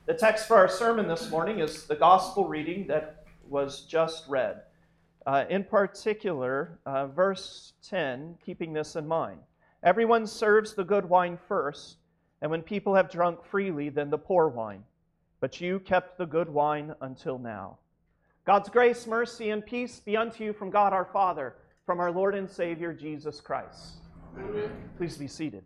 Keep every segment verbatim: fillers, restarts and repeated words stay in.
The text for our sermon this morning is the gospel reading that was just read. Uh, in particular, uh, verse ten, keeping this in mind. Everyone serves the good wine first, and when people have drunk freely, then the poor wine. But you kept the good wine until now. God's grace, mercy, and peace be unto you from God our Father, from our Lord and Savior Jesus Christ. Amen. Please be seated.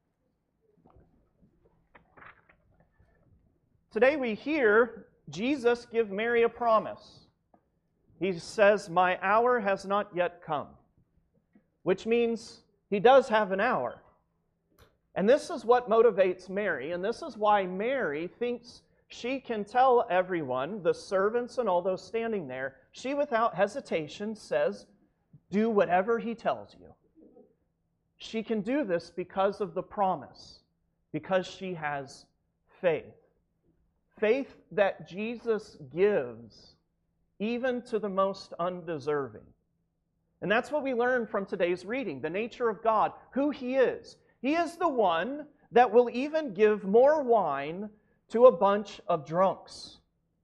Today we hear Jesus give Mary a promise. He says, "My hour has not yet come," which means he does have an hour. And this is what motivates Mary, and this is why Mary thinks she can tell everyone, the servants and all those standing there, she without hesitation says, "Do whatever he tells you." She can do this because of the promise, because she has faith. Faith that Jesus gives even to the most undeserving. And that's what we learn from today's reading, the nature of God, who He is. He is the one that will even give more wine to a bunch of drunks.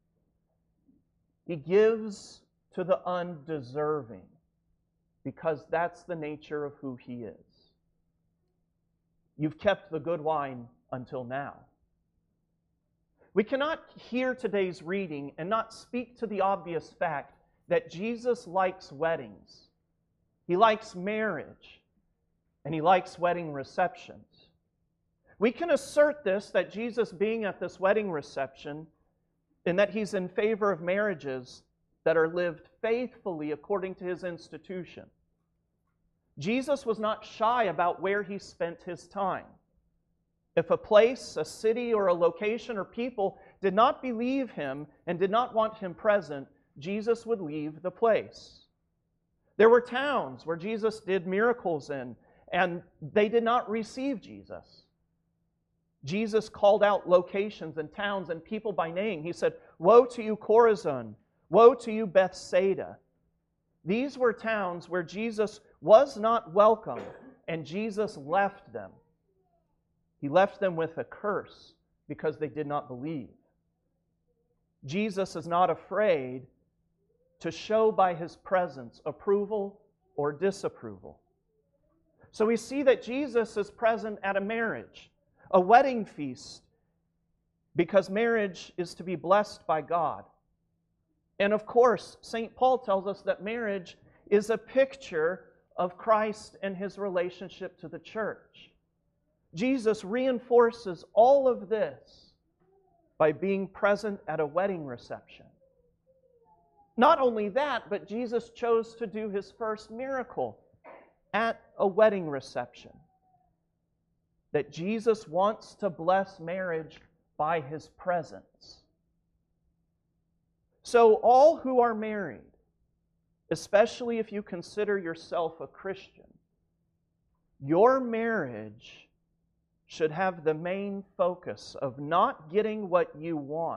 He gives to the undeserving because that's the nature of who He is. You've kept the good wine until now. We cannot hear today's reading and not speak to the obvious fact that Jesus likes weddings. He likes marriage, and He likes wedding receptions. We can assert this, that Jesus being at this wedding reception, and that He's in favor of marriages that are lived faithfully according to His institution. Jesus was not shy about where He spent His time. If a place, a city, or a location or people did not believe Him and did not want Him present, Jesus would leave the place. There were towns where Jesus did miracles in, and they did not receive Jesus. Jesus called out locations and towns and people by name. He said, "Woe to you, Chorazin! Woe to you, Bethsaida!" These were towns where Jesus was not welcome, and Jesus left them. He left them with a curse because they did not believe. Jesus is not afraid to show by His presence approval or disapproval. So we see that Jesus is present at a marriage, a wedding feast, because marriage is to be blessed by God. And of course, Saint Paul tells us that marriage is a picture of Christ and His relationship to the church. Jesus reinforces all of this by being present at a wedding reception. Not only that, but Jesus chose to do His first miracle at a wedding reception. That Jesus wants to bless marriage by His presence. So all who are married, especially if you consider yourself a Christian, your marriage should have the main focus of not getting what you want.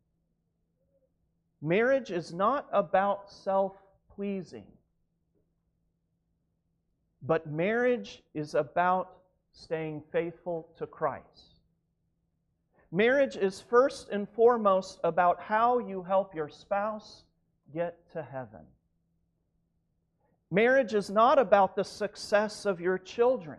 Marriage is not about self-pleasing, but marriage is about staying faithful to Christ. Marriage is first and foremost about how you help your spouse get to heaven. Marriage is not about the success of your children.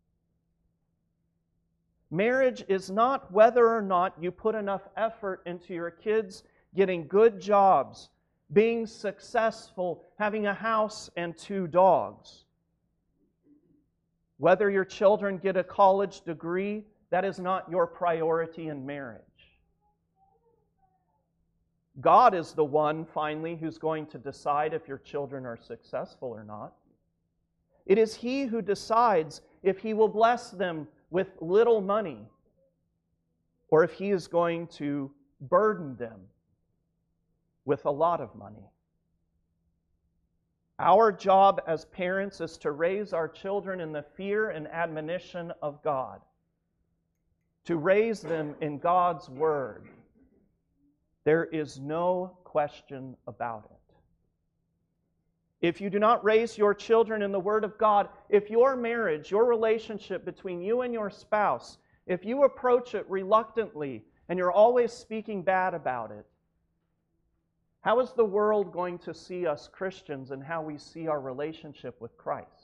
Marriage is not whether or not you put enough effort into your kids getting good jobs, being successful, having a house and two dogs. Whether your children get a college degree, that is not your priority in marriage. God is the one, finally, who's going to decide if your children are successful or not. It is He who decides if He will bless them with little money, or if He is going to burden them with a lot of money. Our job as parents is to raise our children in the fear and admonition of God, to raise them in God's Word. There is no question about it. If you do not raise your children in the Word of God, if your marriage, your relationship between you and your spouse, if you approach it reluctantly and you're always speaking bad about it, how is the world going to see us Christians and how we see our relationship with Christ?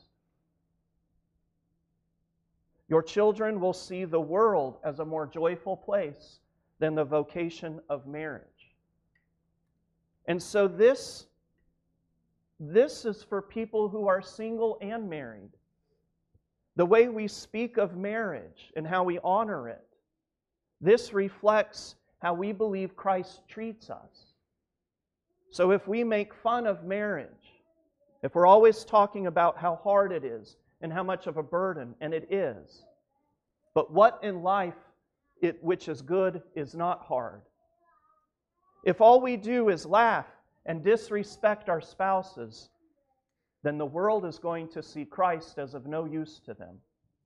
Your children will see the world as a more joyful place than the vocation of marriage. And so this, this is for people who are single and married. The way we speak of marriage and how we honor it, this reflects how we believe Christ treats us. So if we make fun of marriage, if we're always talking about how hard it is and how much of a burden, and it is, but what in life it, which is good is not hard. If all we do is laugh and disrespect our spouses, then the world is going to see Christ as of no use to them.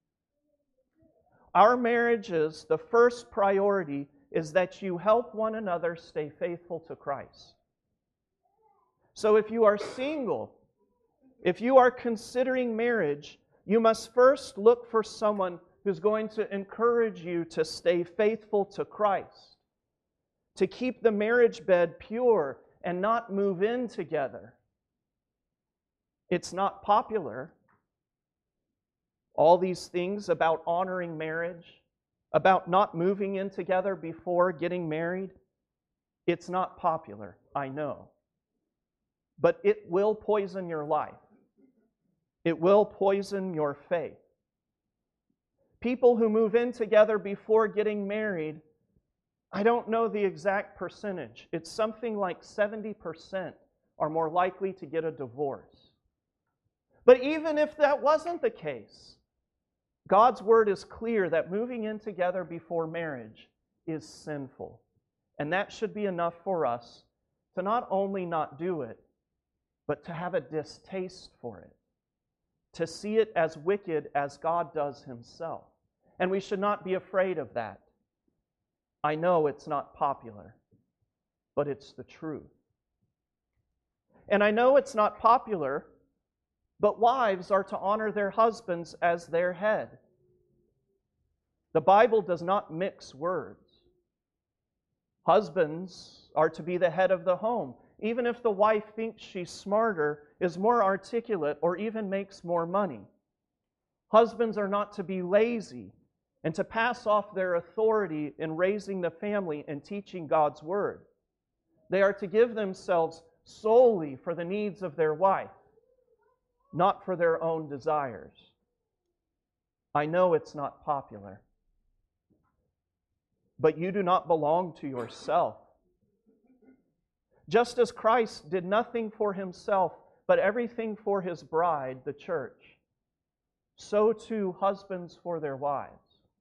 Our marriages, the first priority is that you help one another stay faithful to Christ. So if you are single, if you are considering marriage, you must first look for someone who's going to encourage you to stay faithful to Christ, to keep the marriage bed pure and not move in together. It's not popular. All these things about honoring marriage, about not moving in together before getting married, it's not popular, I know. But it will poison your life. It will poison your faith. People who move in together before getting married, I don't know the exact percentage. It's something like seventy percent are more likely to get a divorce. But even if that wasn't the case, God's Word is clear that moving in together before marriage is sinful. And that should be enough for us to not only not do it, but to have a distaste for it, to see it as wicked as God does Himself. And we should not be afraid of that. I know it's not popular, but it's the truth. And I know it's not popular, but wives are to honor their husbands as their head. The Bible does not mix words. Husbands are to be the head of the home, even if the wife thinks she's smarter, is more articulate, or even makes more money. Husbands are not to be lazy and to pass off their authority in raising the family and teaching God's Word. They are to give themselves solely for the needs of their wife, not for their own desires. I know it's not popular, but you do not belong to yourself. Just as Christ did nothing for Himself, but everything for His bride, the church, so too husbands for their wives.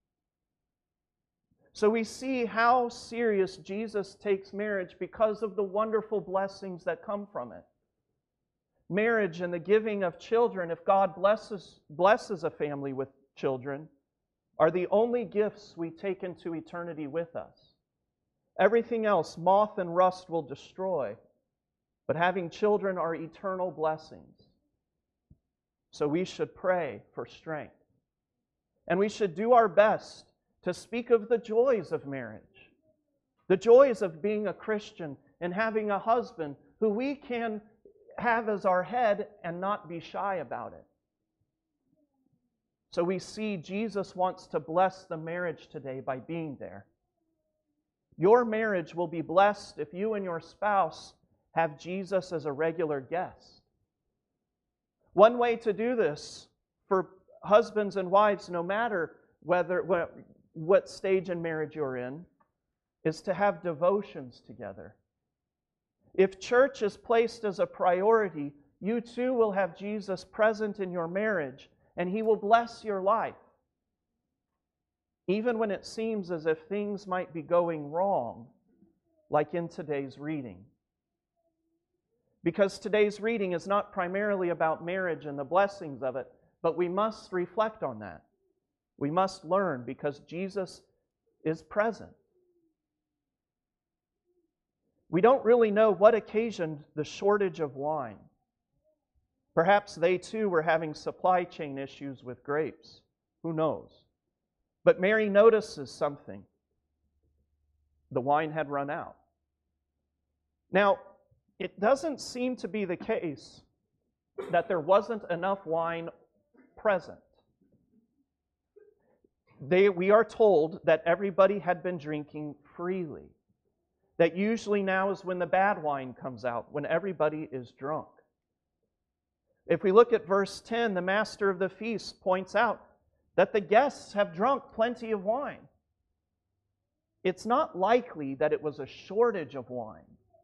So we see how serious Jesus takes marriage because of the wonderful blessings that come from it. Marriage and the giving of children, if God blesses, blesses a family with children, are the only gifts we take into eternity with us. Everything else, moth and rust will destroy, but having children are eternal blessings. So we should pray for strength. And we should do our best to speak of the joys of marriage, the joys of being a Christian and having a husband who we can have as our head and not be shy about it. So we see Jesus wants to bless the marriage today by being there. Your marriage will be blessed if you and your spouse have Jesus as a regular guest. One way to do this for husbands and wives, no matter whether what, what stage in marriage you're in, is to have devotions together. If church is placed as a priority, you too will have Jesus present in your marriage, and He will bless your life, even when it seems as if things might be going wrong, like in today's reading. Because today's reading is not primarily about marriage and the blessings of it, but we must reflect on that. We must learn because Jesus is present. We don't really know what occasioned the shortage of wine. Perhaps they too were having supply chain issues with grapes. Who knows? But Mary notices something. The wine had run out. Now, it doesn't seem to be the case that there wasn't enough wine present. They, we are told that everybody had been drinking freely. That usually now is when the bad wine comes out, when everybody is drunk. If we look at verse ten, the master of the feast points out that the guests have drunk plenty of wine. It's not likely that it was a shortage of wine.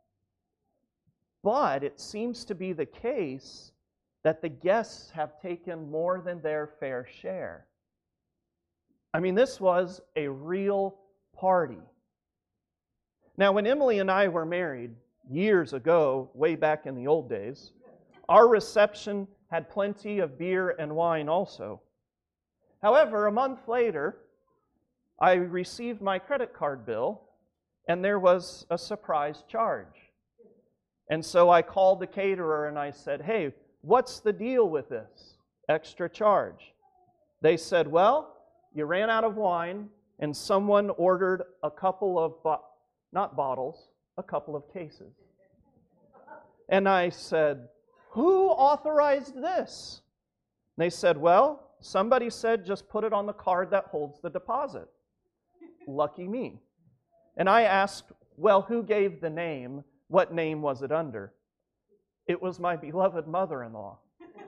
But it seems to be the case that the guests have taken more than their fair share. I mean, this was a real party. Now, when Emily and I were married years ago, way back in the old days, our reception had plenty of beer and wine also. However, a month later, I received my credit card bill, and there was a surprise charge. And so I called the caterer and I said, "Hey, what's the deal with this extra charge?" They said, "Well, you ran out of wine, and someone ordered a couple of, bo- not bottles, a couple of cases." And I said, "Who authorized this?" They said, "Well, somebody said just put it on the card that holds the deposit." Lucky me. And I asked, "Well, who gave the name? What name was it under?" It was my beloved mother-in-law.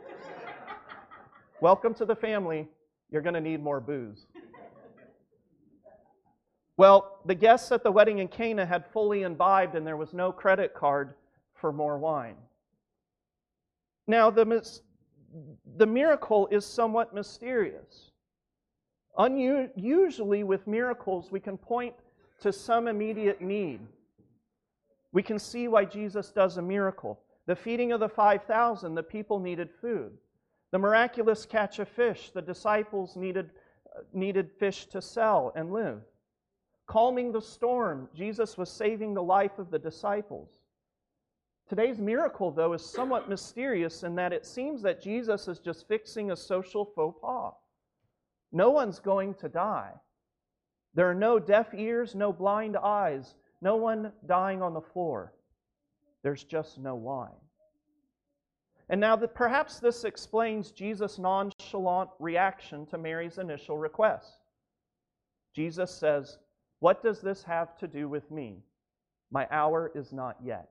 Welcome to the family. You're going to need more booze. Well, the guests at the wedding in Cana had fully imbibed, and there was no credit card for more wine. Now, the, mis- the miracle is somewhat mysterious. Unu- usually with miracles, we can point to some immediate need. We can see why Jesus does a miracle. The feeding of the five thousand, the people needed food. The miraculous catch of fish, the disciples needed, needed fish to sell and live. Calming the storm, Jesus was saving the life of the disciples. Today's miracle, though, is somewhat mysterious in that it seems that Jesus is just fixing a social faux pas. No one's going to die. There are no deaf ears, no blind eyes, no one dying on the floor. There's just no wine. And now that perhaps this explains Jesus' nonchalant reaction to Mary's initial request. Jesus says, "What does this have to do with me? My hour is not yet."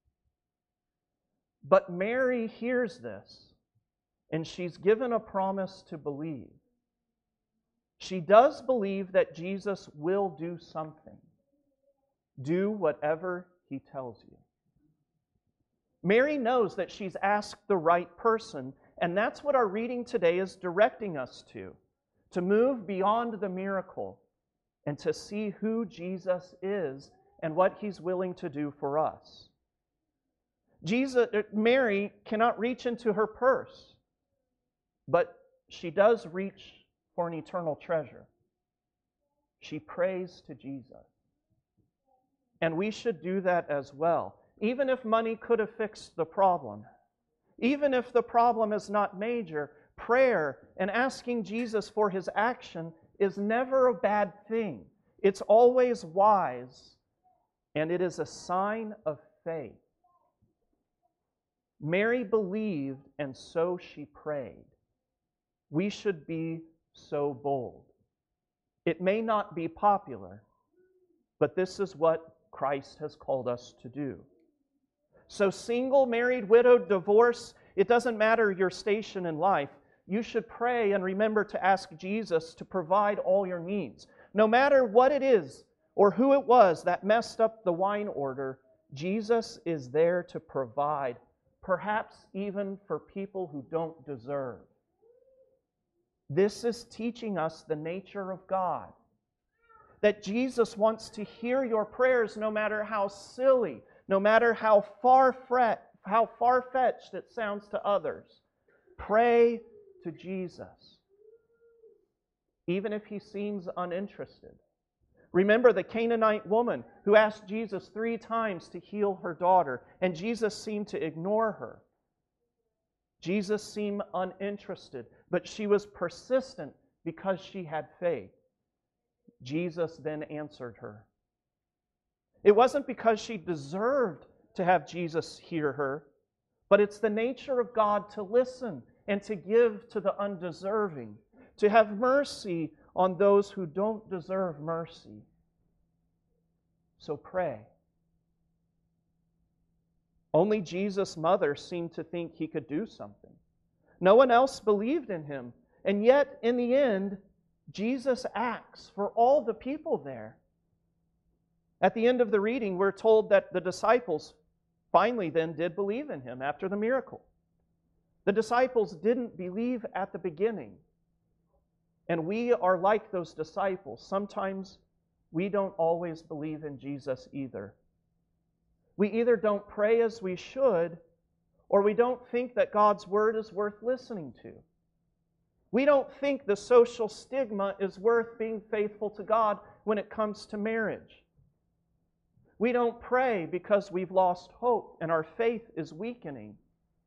But Mary hears this, and she's given a promise to believe. She does believe that Jesus will do something. Do whatever he tells you. Mary knows that she's asked the right person, and that's what our reading today is directing us to, to move beyond the miracle and to see who Jesus is and what he's willing to do for us. Jesus, Mary cannot reach into her purse, but she does reach for an eternal treasure. She prays to Jesus. And we should do that as well. Even if money could have fixed the problem, even if the problem is not major, prayer and asking Jesus for his action is never a bad thing. It's always wise, and it is a sign of faith. Mary believed, and so she prayed. We should be so bold. It may not be popular, but this is what Christ has called us to do. So single, married, widowed, divorced, it doesn't matter your station in life. You should pray and remember to ask Jesus to provide all your needs. No matter what it is or who it was that messed up the wine order, Jesus is there to provide, perhaps even for people who don't deserve. This is teaching us the nature of God. That Jesus wants to hear your prayers no matter how silly, no matter how far-fetched, how far-fetched it sounds to others. Pray to Jesus, even if he seems uninterested. Remember the Canaanite woman who asked Jesus three times to heal her daughter, and Jesus seemed to ignore her. Jesus seemed uninterested, but she was persistent because she had faith. Jesus then answered her. It wasn't because she deserved to have Jesus hear her, but it's the nature of God to listen and to give to the undeserving, to have mercy on those who don't deserve mercy. So pray. Only Jesus' mother seemed to think he could do something. No one else believed in him. And yet, in the end, Jesus acts for all the people there. At the end of the reading, we're told that the disciples finally then did believe in him after the miracle. The disciples didn't believe at the beginning. And we are like those disciples. Sometimes we don't always believe in Jesus either. We either don't pray as we should, or we don't think that God's Word is worth listening to. We don't think the social stigma is worth being faithful to God when it comes to marriage. We don't pray because we've lost hope and our faith is weakening.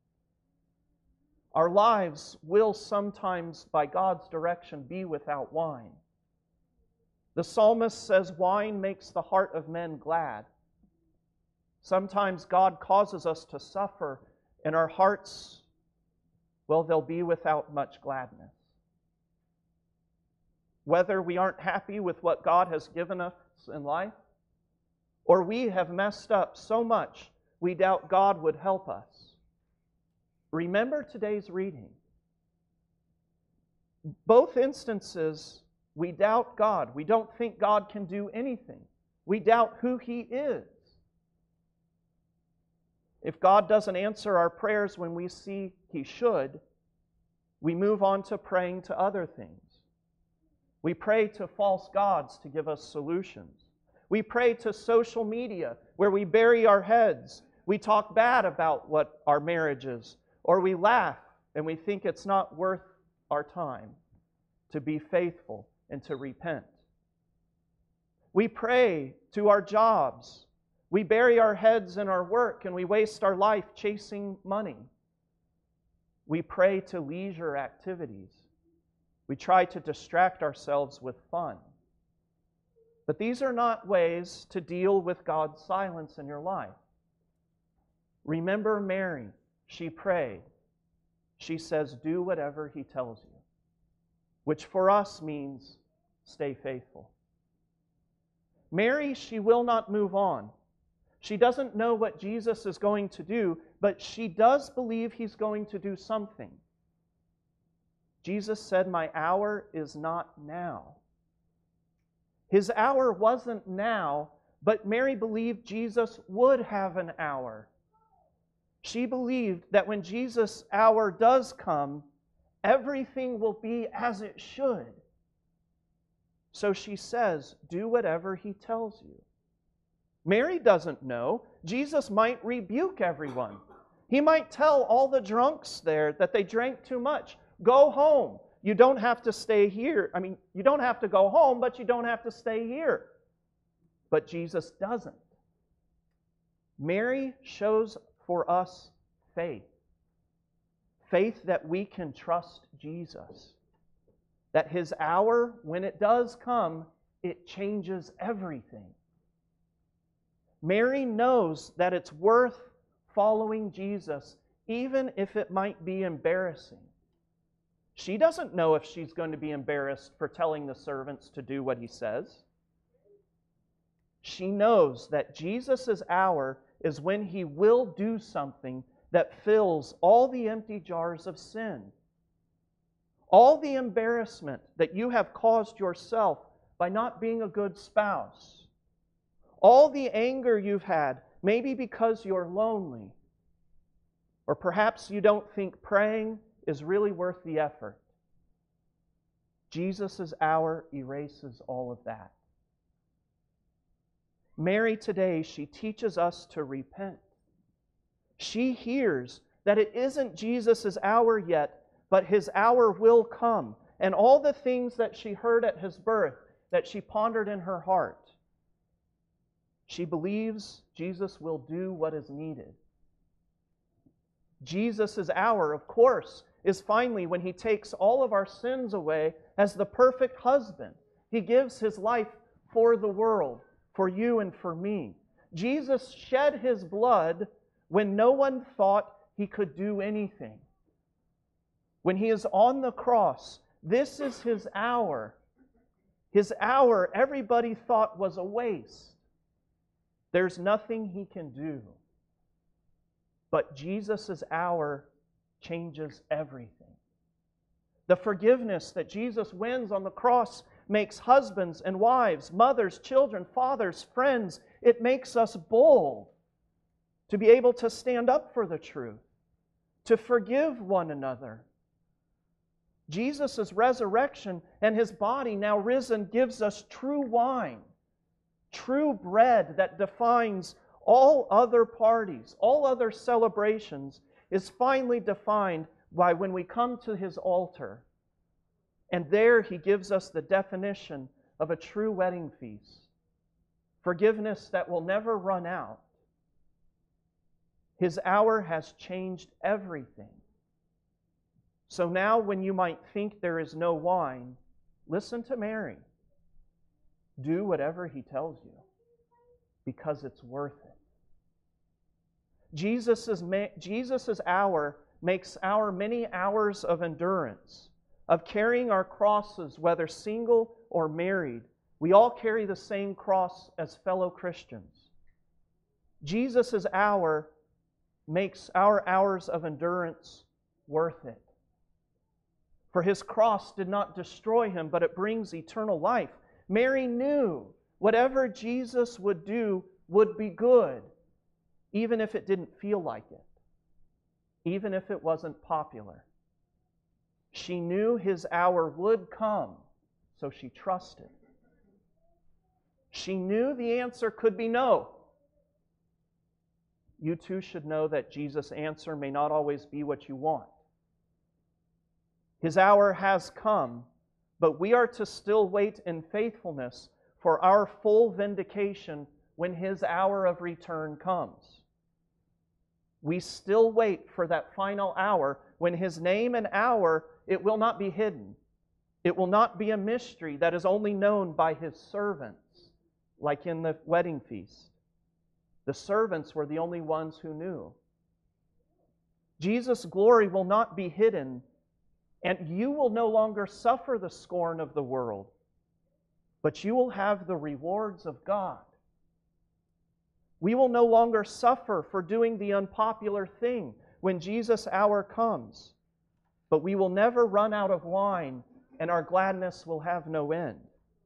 Our lives will sometimes, by God's direction, be without wine. The psalmist says, "Wine makes the heart of men glad." Sometimes God causes us to suffer, and our hearts, well, they'll be without much gladness. Whether we aren't happy with what God has given us in life, or we have messed up so much we doubt God would help us, remember today's reading. Both instances, we doubt God. We don't think God can do anything. We doubt who He is. If God doesn't answer our prayers when we see He should, we move on to praying to other things. We pray to false gods to give us solutions. We pray to social media where we bury our heads. We talk bad about what our marriage is, or we laugh and we think it's not worth our time to be faithful and to repent. We pray to our jobs. We bury our heads in our work and we waste our life chasing money. We pray to leisure activities. We try to distract ourselves with fun. But these are not ways to deal with God's silence in your life. Remember Mary. She prayed. She says, "Do whatever He tells you," which for us means stay faithful. Mary, she will not move on. She doesn't know what Jesus is going to do, but she does believe He's going to do something. Jesus said, "My hour is not now." His hour wasn't now, but Mary believed Jesus would have an hour. She believed that when Jesus' hour does come, everything will be as it should. So she says, "Do whatever He tells you." Mary doesn't know. Jesus might rebuke everyone. He might tell all the drunks there that they drank too much. Go home. You don't have to stay here. I mean, you don't have to go home, but you don't have to stay here. But Jesus doesn't. Mary shows for us faith. Faith that we can trust Jesus. That His hour, when it does come, it changes everything. Mary knows that it's worth following Jesus, even if it might be embarrassing. She doesn't know if she's going to be embarrassed for telling the servants to do what He says. She knows that Jesus' hour is when He will do something that fills all the empty jars of sin. All the embarrassment that you have caused yourself by not being a good spouse. All the anger you've had, maybe because you're lonely. Or perhaps you don't think praying is really worth the effort. Jesus' hour erases all of that. Mary today, she teaches us to repent. She hears that it isn't Jesus' hour yet, but His hour will come. And all the things that she heard at His birth, that she pondered in her heart, she believes Jesus will do what is needed. Jesus' hour, of course, is finally when He takes all of our sins away as the perfect husband. He gives His life for the world, for you and for me. Jesus shed His blood when no one thought He could do anything. When He is on the cross, this is His hour. His hour everybody thought was a waste. There's nothing He can do. But Jesus' hour changes everything. The forgiveness that Jesus wins on the cross makes husbands and wives, mothers, children, fathers, friends. It makes us bold to be able to stand up for the truth, to forgive one another. Jesus' resurrection and His body now risen gives us true wine, true bread that defines all other parties, all other celebrations, is finally defined by when we come to His altar. And there He gives us the definition of a true wedding feast. Forgiveness that will never run out. His hour has changed everything. So now when you might think there is no wine, listen to Mary. Do whatever He tells you, because it's worth it. Jesus' Jesus's hour makes our many hours of endurance, of carrying our crosses, whether single or married. We all carry the same cross as fellow Christians. Jesus' hour makes our hours of endurance worth it. For His cross did not destroy Him, but it brings eternal life. Mary knew whatever Jesus would do would be good, even if it didn't feel like it, even if it wasn't popular. She knew His hour would come, so she trusted. She knew the answer could be no. You too should know that Jesus' answer may not always be what you want. His hour has come, but we are to still wait in faithfulness for our full vindication when His hour of return comes. We still wait for that final hour when His name and hour, it will not be hidden. It will not be a mystery that is only known by His servants, like in the wedding feast. The servants were the only ones who knew. Jesus' glory will not be hidden, and you will no longer suffer the scorn of the world, but you will have the rewards of God. We will no longer suffer for doing the unpopular thing when Jesus' hour comes, but we will never run out of wine, and our gladness will have no end.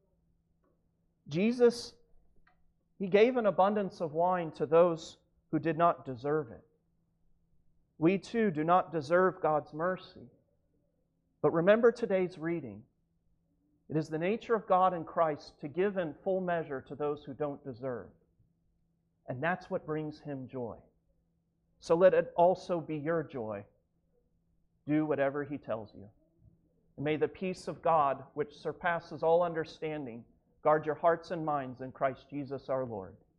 Jesus, He gave an abundance of wine to those who did not deserve it. We too do not deserve God's mercy. But remember today's reading. It is the nature of God in Christ to give in full measure to those who don't deserve. And that's what brings Him joy. So let it also be your joy. Do whatever He tells you. And may the peace of God, which surpasses all understanding, guard your hearts and minds in Christ Jesus our Lord.